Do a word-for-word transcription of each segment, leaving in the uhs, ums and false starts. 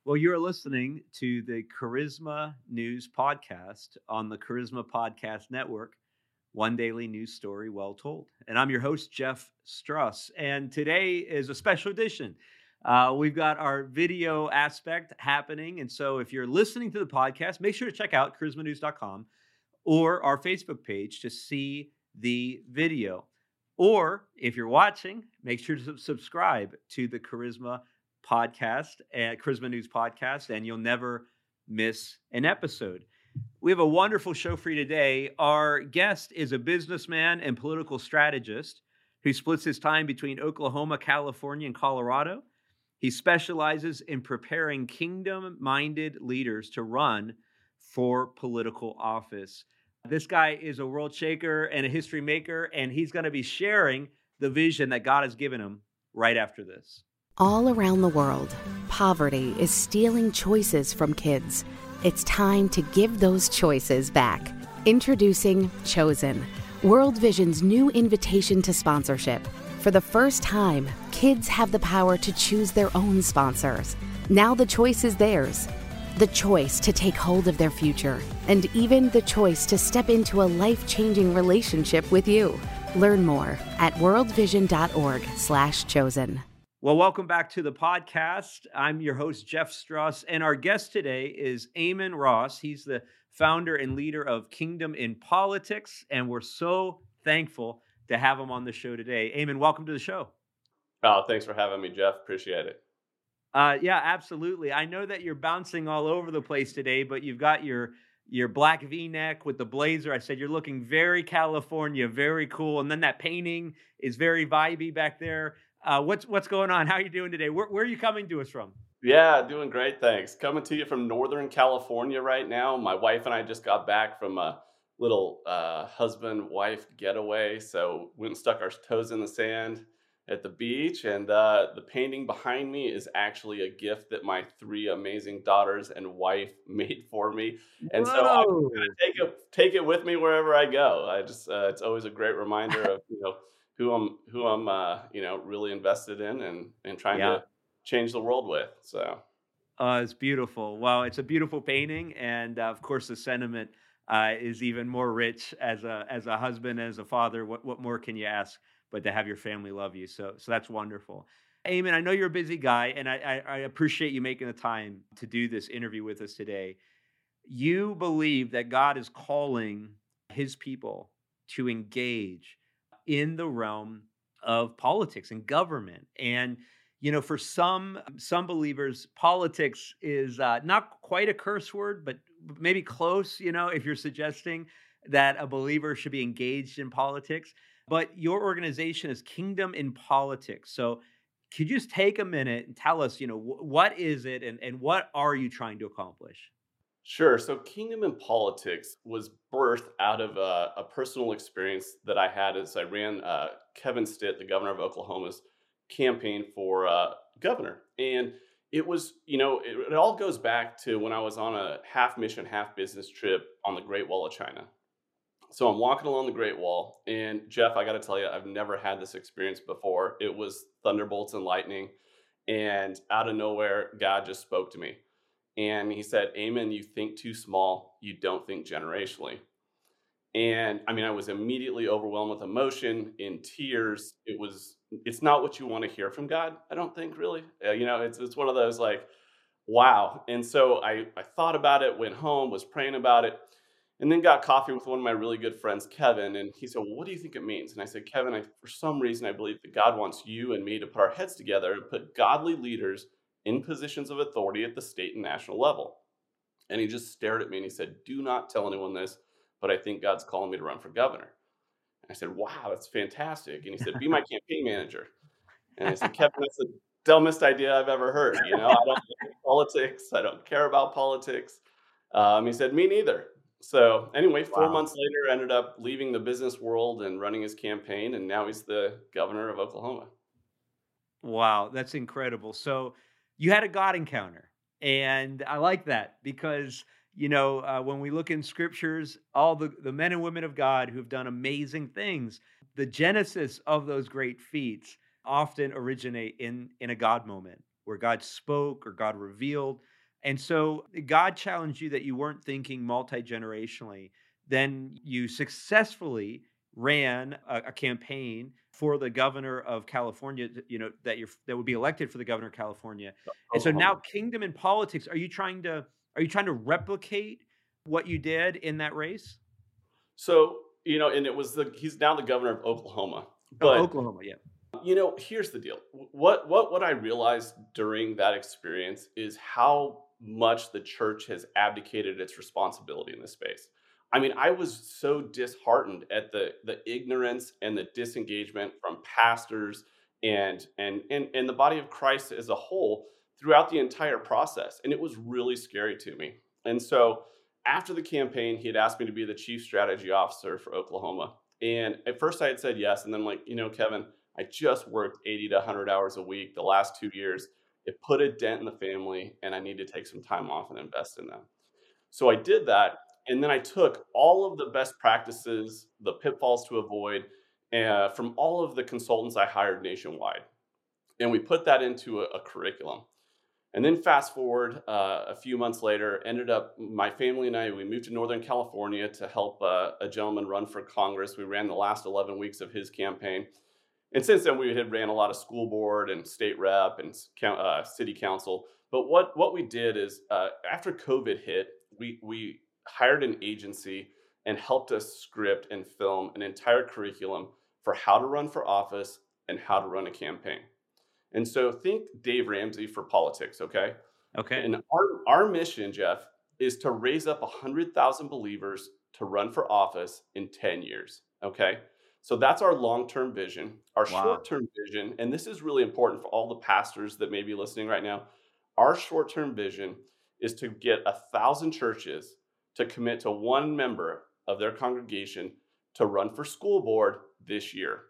Well, you're listening to the Charisma News Podcast on the Charisma Podcast Network, one daily news story well told. And I'm your host, Jeff Struss. And today is a special edition. Uh, we've got our video aspect happening. And so if you're listening to the podcast, make sure to check out charisma news dot com or our Facebook page to see the video. Or if you're watching, make sure to subscribe to the Charisma podcast at Charisma News Podcast, and you'll never miss an episode. We have a wonderful show for you today. Our guest is a businessman and political strategist who splits his time between Oklahoma, California, and Colorado. He specializes in preparing kingdom-minded leaders to run for political office. This guy is a world shaker and a history maker, and he's going to be sharing the vision that God has given him right after this. All around the world, poverty is stealing choices from kids. It's time to give those choices back. Introducing Chosen, World Vision's new invitation to sponsorship. For the first time, kids have the power to choose their own sponsors. Now the choice is theirs. The choice to take hold of their future, and even the choice to step into a life-changing relationship with you. Learn more at worldvision.org slash chosen. Well, welcome back to the podcast. I'm your host, Jeff Struss, and our guest today is Amon Ross. He's the founder and leader of Kingdom in Politics, and we're so thankful to have him on the show today. Amon, welcome to the show. Oh, thanks for having me, Jeff. Appreciate it. Uh, yeah, absolutely. I know that you're bouncing all over the place today, but you've got your your black V-neck with the blazer. I said you're looking very California, very cool, and then that painting is very vibey back there. Uh, what's what's going on? How are you doing today? Where, where are you coming to us from? Yeah, doing great, thanks. Coming to you from Northern California right now. My wife and I just got back from a little uh, husband-wife getaway, so went and stuck our toes in the sand at the beach, and uh, the painting behind me is actually a gift that my three amazing daughters and wife made for me, and so I'm Whoa! gonna take it take it with me wherever I go. I just uh, it's always a great reminder of you know who I'm who I'm uh, you know really invested in and and trying Yeah. to change the world with. So Uh, it's beautiful. Well, it's a beautiful painting, and uh, of course, the sentiment uh, is even more rich as a as a husband, as a father. What what more can you ask but to have your family love you? So so that's wonderful. Eamon, I know you're a busy guy, and I, I I appreciate you making the time to do this interview with us today. You believe that God is calling His people to engage in the realm of politics and government, and you know, for some some believers, politics is uh, not quite a curse word, but maybe close. You know, if you're suggesting that a believer should be engaged in politics, but your organization is Kingdom in Politics. So, could you just take a minute and tell us, you know, wh- what is it, and and what are you trying to accomplish? sure. So Kingdom in Politics was birthed out of a, a personal experience that I had as I ran uh, Kevin Stitt, the governor of Oklahoma's campaign for uh, governor. And it was, you know, it, it all goes back to when I was on a half mission, half business trip on the Great Wall of China. So I'm walking along the Great Wall, and Jeff, I got to tell you, I've never had this experience before. It was thunderbolts and lightning, and out of nowhere, God just spoke to me. And he said, Amen, you think too small, you don't think generationally. And I mean, I was immediately overwhelmed with emotion, in tears. It was, it's not what you want to hear from God, I don't think, really. Uh, you know, it's it's one of those like, wow. And so I, I thought about it, went home, was praying about it, and then got coffee with one of my really good friends, Kevin. And he said, well, what do you think it means? And I said, Kevin, I, for some reason, I believe that God wants you and me to put our heads together and put godly leaders in positions of authority at the state and national level. And he just stared at me and he said, do not tell anyone this, but I think God's calling me to run for governor. And I said, wow, that's fantastic. And he said, be my campaign manager. And I said, Kevin, that's the dumbest idea I've ever heard. You know, I don't like politics. I don't care about politics. Um, he said, me neither. So anyway, four Wow. months later, ended up leaving the business world and running his campaign. And now he's the governor of Oklahoma. Wow, that's incredible. So you had a God encounter, and I like that because you know uh, when we look in scriptures, all the the men and women of God who've done amazing things, the genesis of those great feats often originate in in a God moment where God spoke or God revealed. And so God challenged you that you weren't thinking multi-generationally. Then you successfully ran a, a campaign for the governor of California, you know, that you're that would be elected for the governor of California. And so now Oklahoma. kingdom in politics, are you trying to are you trying to replicate what you did in that race? So, you know, and it was the he's now the governor of Oklahoma. Oh, But Oklahoma, yeah. you know, here's the deal. What what what I realized during that experience is how much the church has abdicated its responsibility in this space. I mean, I was so disheartened at the the ignorance and the disengagement from pastors and and and and the body of Christ as a whole throughout the entire process. And it was really scary to me. And so after the campaign, he had asked me to be the chief strategy officer for Oklahoma. And at first I had said yes. And then, like, you know, Kevin, I just worked eighty to one hundred hours a week the last two years. It put a dent in the family, and I need to take some time off and invest in them. So I did that. And then I took all of the best practices, the pitfalls to avoid, uh, from all of the consultants I hired nationwide. And we put that into a, a curriculum. And then fast forward uh, a few months later, ended up, my family and I, we moved to Northern California to help uh, a gentleman run for Congress. We ran the last eleven weeks of his campaign. And since then, we had ran a lot of school board and state rep and uh, city council. But what, what we did is uh, after COVID hit, we, we hired an agency and helped us script and film an entire curriculum for how to run for office and how to run a campaign. And so think Dave Ramsey for politics, okay? Okay. And our, our mission, Jeff, is to raise up one hundred thousand believers to run for office in ten years, okay? So that's our long-term vision. Our Wow. short-term vision, and this is really important for all the pastors that may be listening right now, our short-term vision is to get a thousand churches to commit to one member of their congregation to run for school board this year.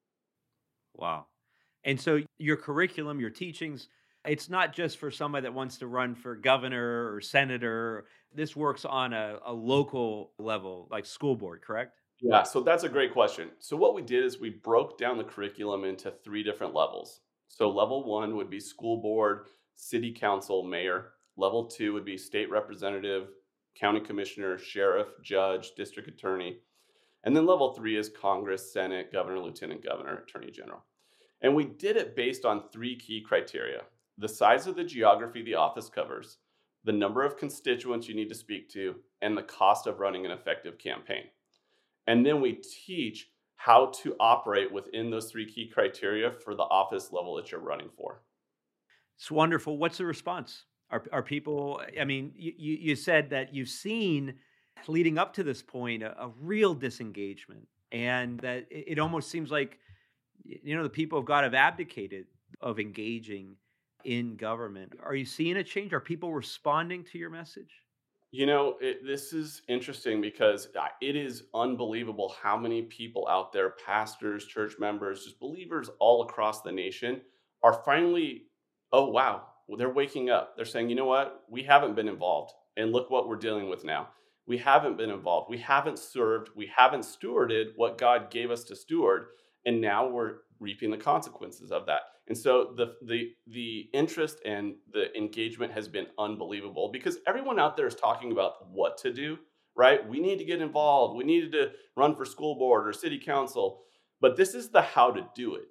Wow. And so your curriculum, your teachings, it's not just for somebody that wants to run for governor or senator. This works on a, a local level, like school board, correct? Yeah, so that's a great question. So what we did is we broke down the curriculum into three different levels. So level one would be school board, city council, mayor. Level two would be state representative, county commissioner, sheriff, judge, district attorney. And then level three is Congress, Senate, governor, lieutenant governor, attorney general. And we did it based on three key criteria: the size of the geography the office covers, the number of constituents you need to speak to, and the cost of running an effective campaign. And then we teach how to operate within those three key criteria for the office level that you're running for. It's wonderful. What's the response? Are, are people, I mean, you, you you said that you've seen leading up to this point a, a real disengagement, and that it, it almost seems like, you know, the people of God have abdicated of engaging in government. Are you seeing a change? Are people responding to your message? You know, it, this is interesting because I- it is unbelievable how many people out there, pastors, church members, just believers all across the nation, are finally, oh, wow, well, they're waking up. They're saying, you know what? We haven't been involved. And look what we're dealing with now. We haven't been involved. We haven't served. We haven't stewarded what God gave us to steward. And now we're reaping the consequences of that. And so the the the interest and the engagement has been unbelievable because everyone out there is talking about what to do, right? We need to get involved. We needed to run for school board or city council, but this is the how to do it.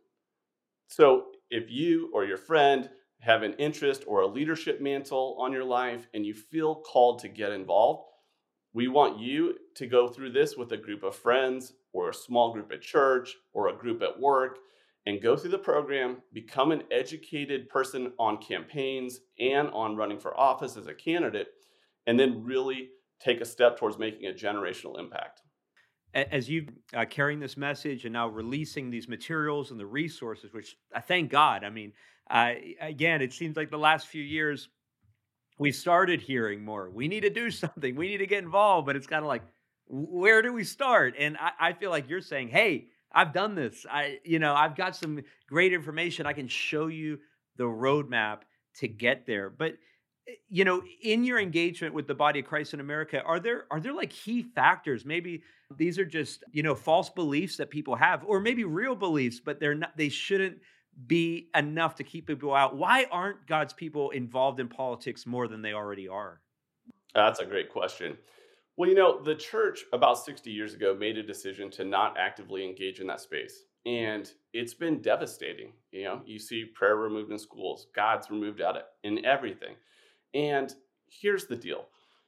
So if you or your friend have an interest or a leadership mantle on your life and you feel called to get involved, we want you to go through this with a group of friends or a small group at church or a group at work and go through the program, become an educated person on campaigns and on running for office as a candidate, and then really take a step towards making a generational impact. A- As you uh, carrying this message and now releasing these materials and the resources, which I thank God. I mean, uh, again, it seems like the last few years we started hearing more. We need to do something. We need to get involved. But it's kind of like, w- where do we start? And I, I feel like you're saying, hey, I've done this. I, you know, I've got some great information. I can show you the roadmap to get there. But eh, you know, in your engagement with the body of Christ in America, are there are there like key factors? Maybe these are just, you know, false beliefs that people have, or maybe real beliefs, but they're not. They shouldn't be enough to keep people out? Why aren't God's people involved in politics more than they already are? That's a great question. Well, you know, the church about sixty years ago made a decision to not actively engage in that space. And it's been devastating. You know, you see prayer removed in schools, God's removed out of in everything. And here's the deal.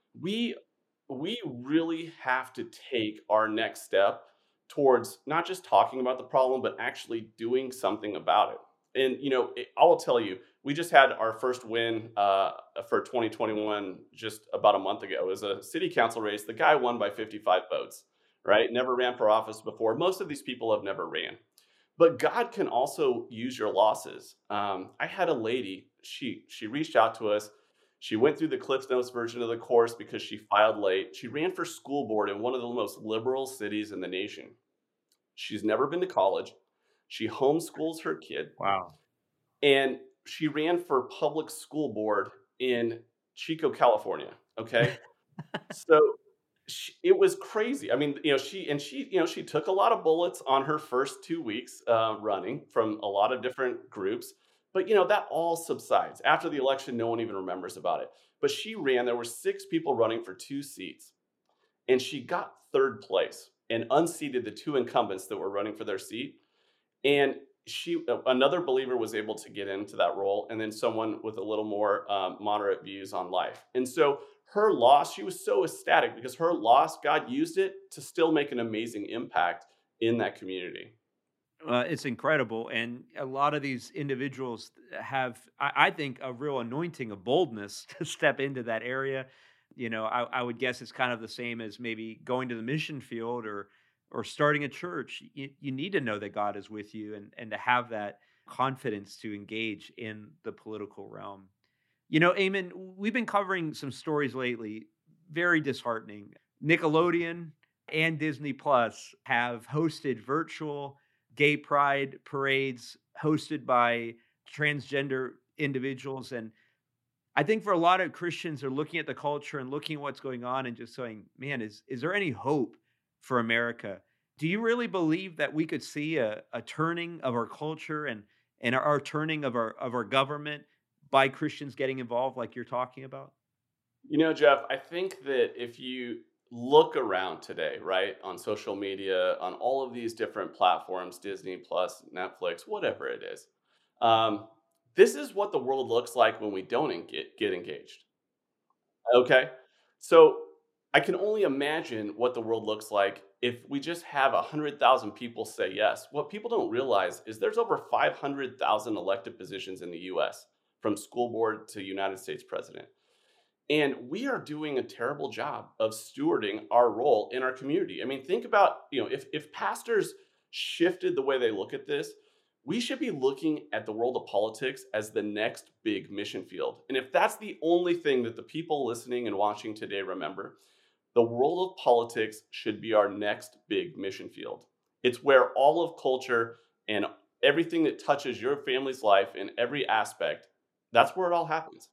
We we really have to take our next step towards not just talking about the problem, but actually doing something about it. And, you know, it, I will tell you, we just had our first win uh, for twenty twenty-one just about a month ago. It was a city council race. The guy won by fifty-five votes, right? Never ran for office before. Most of these people have never ran. But God can also use your losses. Um, I had a lady, she she reached out to us. She went through the Cliff Notes version of the course because she filed late. She ran for school board in one of the most liberal cities in the nation. She's never been to college. She homeschools her kid. Wow. And she ran for public school board in Chico, California. Okay. So she, it was crazy. I mean, you know, she, and she, you know, she took a lot of bullets on her first two weeks uh, running from a lot of different groups. But, you know, that all subsides. After the election, no one even remembers about it. But she ran, there were six people running for two seats. And she got third place and unseated the two incumbents that were running for their seat. And she, another believer was able to get into that role, and then someone with a little more um, moderate views on life. And so her loss, she was so ecstatic because her loss, God used it to still make an amazing impact in that community. Uh, it's incredible. And a lot of these individuals have, I, I think, a real anointing of boldness to step into that area. You know, I, I would guess it's kind of the same as maybe going to the mission field or or starting a church. You, you need to know that God is with you and, and to have that confidence to engage in the political realm. You know, Eamon, we've been covering some stories lately, very disheartening. Nickelodeon and Disney Plus have hosted virtual gay pride parades hosted by transgender individuals. And I think for a lot of Christians are looking at the culture and looking at what's going on and just saying, man, is, is there any hope for America? Do you really believe that we could see a, a turning of our culture and, and our, our turning of our, of our government by Christians getting involved like you're talking about? You know, Jeff, I think that if you look around today, right, on social media, on all of these different platforms, Disney Plus, Netflix, whatever it is, um, this is what the world looks like when we don't get, get engaged. Okay. So I can only imagine what the world looks like if we just have one hundred thousand people say yes. What people don't realize is there's over five hundred thousand elected positions in the U S, from school board to United States president. And we are doing a terrible job of stewarding our role in our community. I mean, think about, you know, if, if pastors shifted the way they look at this, we should be looking at the world of politics as the next big mission field. And if that's the only thing that the people listening and watching today remember, the world of politics should be our next big mission field. It's where all of culture and everything that touches your family's life in every aspect, that's where it all happens.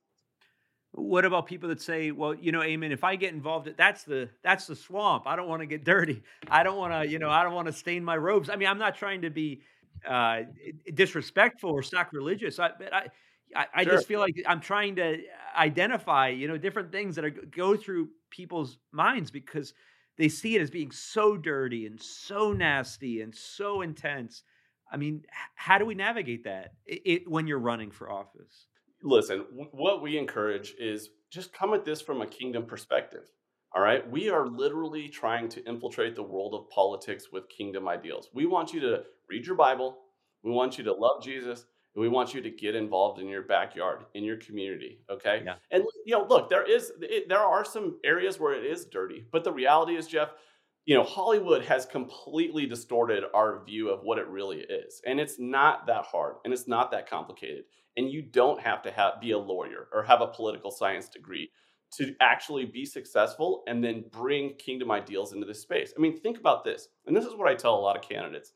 What about people that say, well, you know, Eamon, if I get involved, that's the that's the swamp. I don't want to get dirty. I don't want to, you know, I don't want to stain my robes. I mean, I'm not trying to be uh, disrespectful or sacrilegious. I, but I, I, I Sure. just feel like I'm trying to identify, you know, different things that are, go through people's minds because they see it as being so dirty and so nasty and so intense. I mean, h- how do we navigate that it, it, when you're running for office? Listen, w- what we encourage is just come at this from a kingdom perspective. All right. We are literally trying to infiltrate the world of politics with kingdom ideals. We want you to read your Bible. We want you to love Jesus. And we want you to get involved in your backyard, in your community. Okay. Yeah. And, you know, look, there is, it, there are some areas where it is dirty. But the reality is, Jeff, you know, Hollywood has completely distorted our view of what it really is. And it's not that hard and it's not that complicated. And you don't have to have, be a lawyer or have a political science degree to actually be successful and then bring kingdom ideals into this space. I mean, think about this. And this is what I tell a lot of candidates.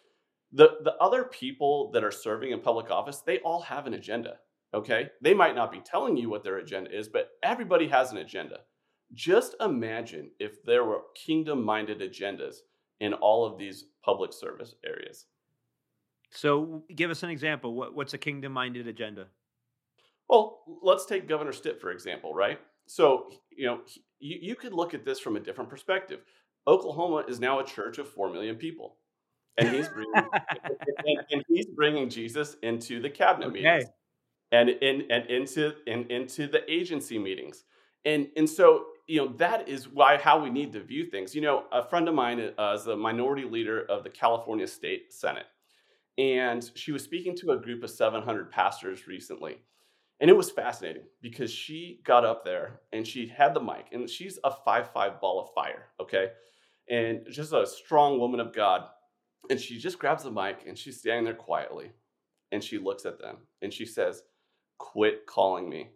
The, the other people that are serving in public office, they all have an agenda, okay? They might not be telling you what their agenda is, but everybody has an agenda. Just imagine if there were kingdom-minded agendas in all of these public service areas. So give us an example. What, what's a kingdom minded agenda? Well, let's take Governor Stitt, for example, right? So, you know, he- you, you could look at this from a different perspective. Oklahoma is now a church of four million people, and he's bringing and, and he's bringing Jesus into the cabinet meetings Okay. and in and into and into the agency meetings. And and so, you know, that is why how we need to view things. You know, a friend of mine uh, is the minority leader of the California State Senate, and she was speaking to a group of seven hundred pastors recently. And it was fascinating because she got up there and she had the mic, and she's a five five ball of fire, okay? And just a strong woman of God. And she just grabs the mic and she's standing there quietly, and she looks at them and she says, "Quit calling me.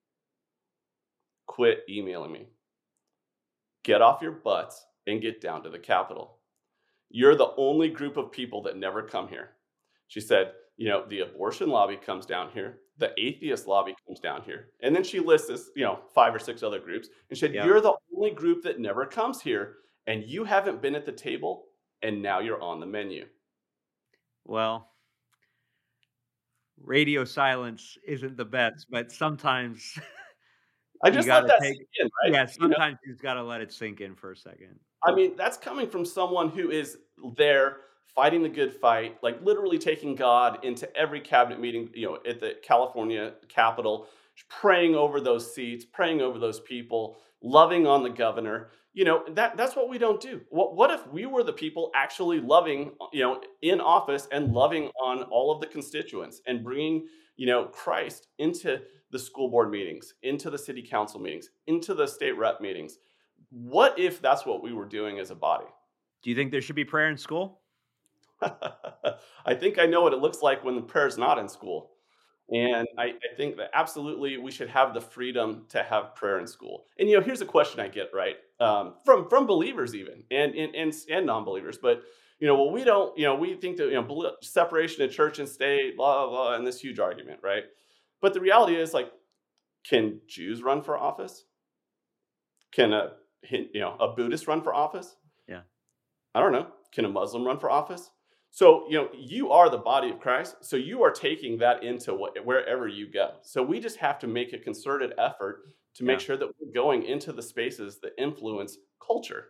Quit emailing me. Get off your butts and get down to the Capitol. You're the only group of people that never come here." She said, you know, the abortion lobby comes down here, the atheist lobby comes down here. And then she lists this, you know, five or six other groups. And she said, Yeah. you're the only group that never comes here, and you haven't been at the table, and now you're on the menu. Well, radio silence isn't the best, but sometimes I you just got let to that take, sink in, right? yeah, You know, sometimes you just got to let it sink in for a second. I mean, that's coming from someone who is there fighting the good fight, like literally taking God into every cabinet meeting, you know, at the California Capitol, praying over those seats, praying over those people, loving on the governor. You know, that that's what we don't do. What what if we were the people actually loving, you know, in office and loving on all of the constituents and bringing, you know, Christ into the school board meetings, into the city council meetings, into the state rep meetings? What if that's what we were doing as a body? Do you think there should be prayer in school? I think I know what it looks like when the prayer's not in school. And I, I think that absolutely we should have the freedom to have prayer in school. And you know, here's a question I get, right? Um, from from believers even and and and, and non-believers. But you know, well, we don't, you know, we think that, you know, bel- separation of church and state, blah, blah, blah, and this huge argument, right? But the reality is, like, can Jews run for office? Can a Hin- you know, a Buddhist run for office? Yeah. I don't know. Can a Muslim run for office? So, you know, you are the body of Christ. So you are taking that into what, wherever you go. So we just have to make a concerted effort to make Yeah. sure that we're going into the spaces that influence culture.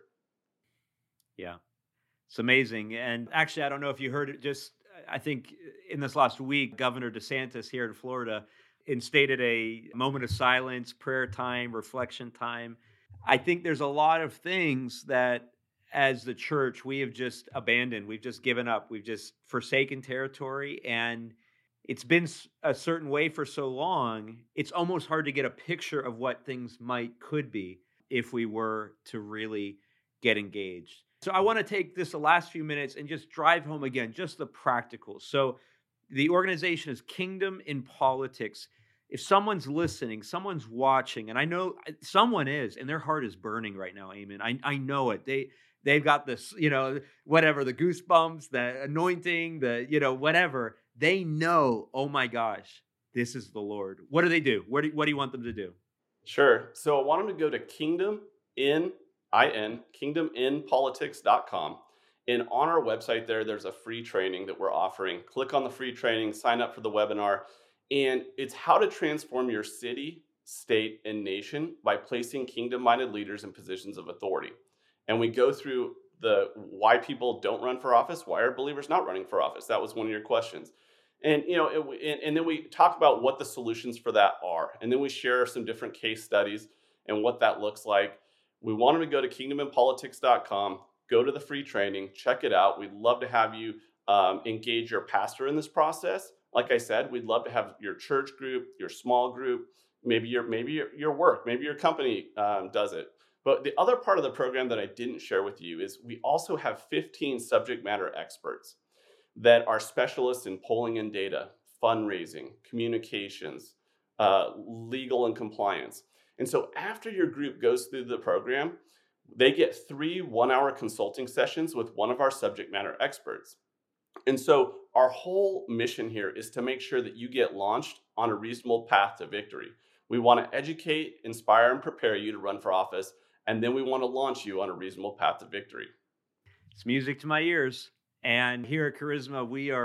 Yeah. It's amazing. And actually, I don't know if you heard it, just I think in this last week, Governor DeSantis here in Florida instated a moment of silence, prayer time, reflection time. I think there's a lot of things that as the church we have just abandoned. We've just given up. We've just forsaken territory, and it's been s- a certain way for so long. It's almost hard to get a picture of what things might could be if we were to really get engaged. So I want to take this the last few minutes and just drive home again, just the practicals. So the organization is Kingdom in Politics. If someone's listening, someone's watching, and I know uh, someone is, and their heart is burning right now, Amen. I, I know it. They they've got this, you know, whatever, the goosebumps, the anointing, the, you know, whatever. They know, oh my gosh, this is the Lord. What do they do? What do, what do you want them to do? Sure. So I want them to go to Kingdom in I N, kingdom in politics dot com. And on our website there, there's a free training that we're offering. Click on the free training, sign up for the webinar. And it's how to transform your city, state, and nation by placing kingdom-minded leaders in positions of authority. And we go through the why people don't run for office. Why are believers not running for office? That was one of your questions. And you know, it, and, and then we talk about what the solutions for that are. And then we share some different case studies and what that looks like. We want them to go to kingdom in politics dot com, go to the free training, check it out. We'd love to have you um, engage your pastor in this process. Like I said, we'd love to have your church group, your small group, maybe your maybe your, your work, maybe your company um, does it. But the other part of the program that I didn't share with you is we also have fifteen subject matter experts that are specialists in polling and data, fundraising, communications, uh, legal and compliance. And so after your group goes through the program, they get three one-hour consulting sessions with one of our subject matter experts. And so our whole mission here is to make sure that you get launched on a reasonable path to victory. We want to educate, inspire, and prepare you to run for office, and then we want to launch you on a reasonable path to victory. It's music to my ears. And here at Charisma, we are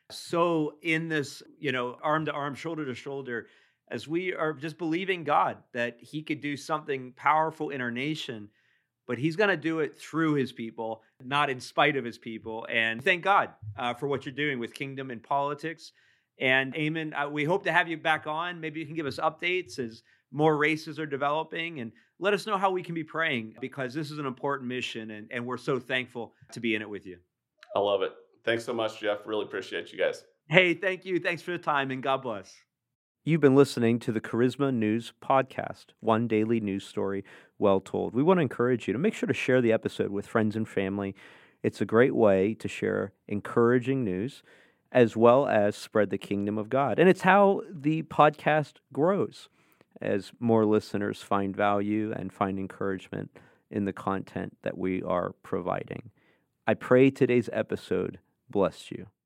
So in this, you know, arm to arm, shoulder to shoulder, as we are just believing God that he could do something powerful in our nation, but he's going to do it through his people, not in spite of his people. And thank God uh, for what you're doing with Kingdom in Politics. And Eamon, uh, we hope to have you back on. Maybe you can give us updates as more races are developing, and let us know how we can be praying, because this is an important mission, and, and we're so thankful to be in it with you. I love it. Thanks so much, Jeff. Really appreciate you guys. Hey, thank you. Thanks for the time, and God bless. You've been listening to the Charisma News Podcast, one daily news story well told. We want to encourage you to make sure to share the episode with friends and family. It's a great way to share encouraging news as well as spread the kingdom of God. And it's how the podcast grows as more listeners find value and find encouragement in the content that we are providing. I pray today's episode blessed you.